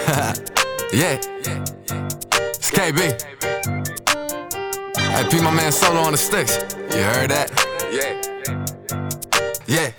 Yeah, it's KB. Hey, P, my man Solo on the sticks. You heard that? Yeah.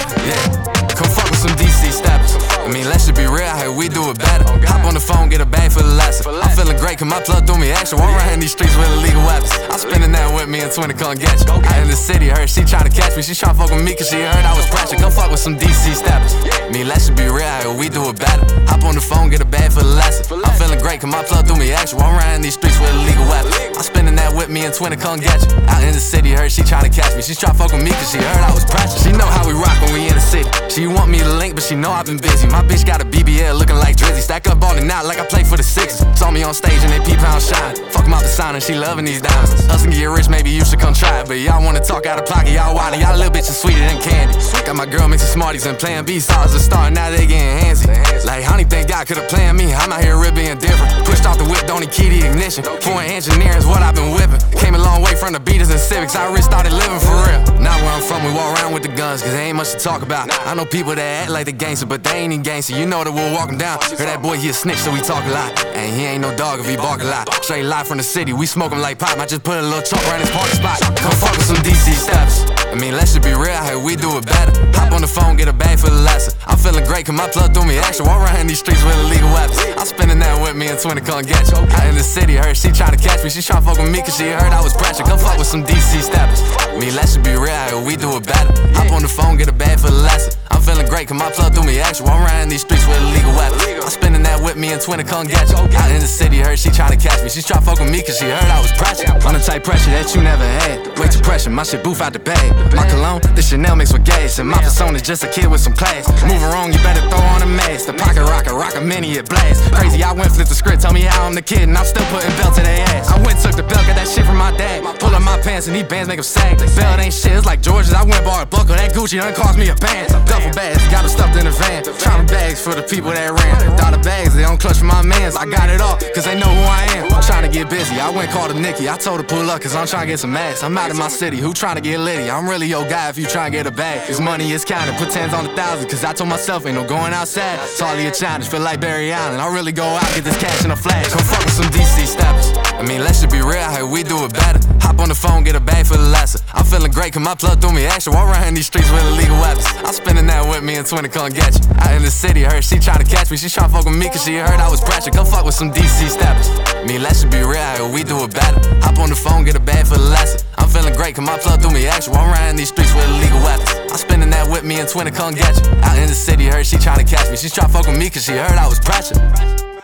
Come fuck with some DC steppers. I mean, let's just be real, hey, we do it better. Hop on the phone, get a bag for the lesson. I'm feeling great, cause my plug do me extra. Walk around these streets with illegal weapons. I'm spinning that with me and 20 come get you. Out in the city, heard she tryna catch me. She tryna fuck with me cause she heard I was pressure. Come fuck with some DC steppers. I mean, let's just be real, hey, we do it better. Hop on the phone, get a bag for the lesson. I'm feeling great, cause my plug do me extra. Walk around these streets with illegal weapons. I'm spinning that with me and 20 come get you. Out in the city, heard she tryna catch me. She tryna fuck with me cause she heard I was pressure. She know how we rock when we in the city. She want me to link, but she know I've been busy. My bitch got a BBL looking like Drizzy. Stack up ballin' out like I play for the Sixers. Saw me on stage and they P-Pound shine. Fuck 'em out the sign and she loving these diamonds. Hustle and get rich, maybe you should come try it. But y'all wanna talk out of pocket, y'all wildin'. Y'all little bitches sweeter than candy. Got my girl mixing Smarties and playing B. Saw as a star, now they getting handsy. Like, honey, think God could've planned me. I'm out here real being different. Pushed off the whip, don't need key the ignition. Foreign engineering is what I've been whipping. Came a long way from the Beaters and Civics. I really started living for real. Now where I'm from, we walk around with the guns, cause there ain't much to talk about. I know people that act like they gangster, but they ain't even gangster. You know that we'll walk him down. Heard that boy, he a snitch, so we talk a lot. And he ain't no dog if he bark a lot. Straight live from the city, we smoke him like pop. I just put a little chalk right in his parking spot. Come fuck with some DC steps. I mean, let's just be real, hey, we do it better. Hop on the phone, get a bag for the lesson. I'm feeling great, cause my plug do me extra. Walk around these streets with illegal weapons. I'm spinning that with me and 20 come get you. Out in the city, heard she tryna catch me. She tryna fuck with me cause she heard I was pressure. Come fuck with some DC steppers. I mean, let's just be real, hey, we do it better. Hop on the phone, get a bag for the lesson. I'm feeling great, cause my plug do me extra. Walk around these streets with illegal weapons. I'm spinning that with me and 20 come get you. Out in the city, heard she tryna catch me. She tryna fuck with me cause she heard I was pressure. I'm the type pressure that you never had. Way too pressure, my shit boof out the bag. My cologne, this Chanel mixed with gas. And my persona's just a kid with some class. Moving wrong, you better throw on a mask. The pocket rock a mini, it blast. Crazy, I went flip the script, tell me how I'm the kid, and I'm still putting belt to their ass. I went took the belt, got that shit from my dad. Pull up my pants and these bands make them sag. Belt ain't shit, it's like George's. I went bought a buckle, that Gucci done cost me a band. Duffel bags, got them stuffed in the van. Trauma bags for the people that ran. Dollar bags, they don't clutch for my mans. I got it all, cause they know who I am. I'm trying to get busy, I went called a Nikki. I told her pull up, cause I'm trying to get some ass. I'm out in my city, who trying to get litty? I'm really your guy if you trying to get a bag. This money is counted, put tens on the thousand. Cause I told myself ain't no going outside. It's hardly a challenge, feel like Barry Allen. I really go out, get this cash in a flash. Come fuck with some DC steppers. I mean, let's just be real, hey, we do it better. Hop on the phone, get a bag for the lesson. I'm feeling great, cause my plug do me extra. Walk around these streets with illegal weapons. I'm spinning that with me and 20 come get you. Out in the city, heard she tryna catch me. She tryna fuck with me cause she heard I was pressure. Come fuck with some DC steppers. I mean, let's just be real, hey, we do it better. Hop on the phone, get a bag for the lesson. I'm feeling great, cause my plug do me extra. Walk around these streets with illegal weapons. I'm spinning that with me and 20 come get you. Out in the city, heard she tryna catch me. She tryna fuck with me cause she heard I was pressure.